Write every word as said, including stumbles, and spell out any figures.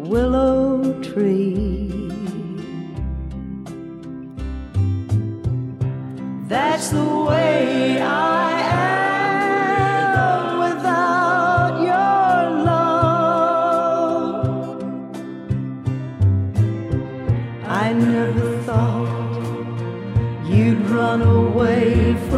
willow tree. That's the way I am without your love. I never thought you'd run away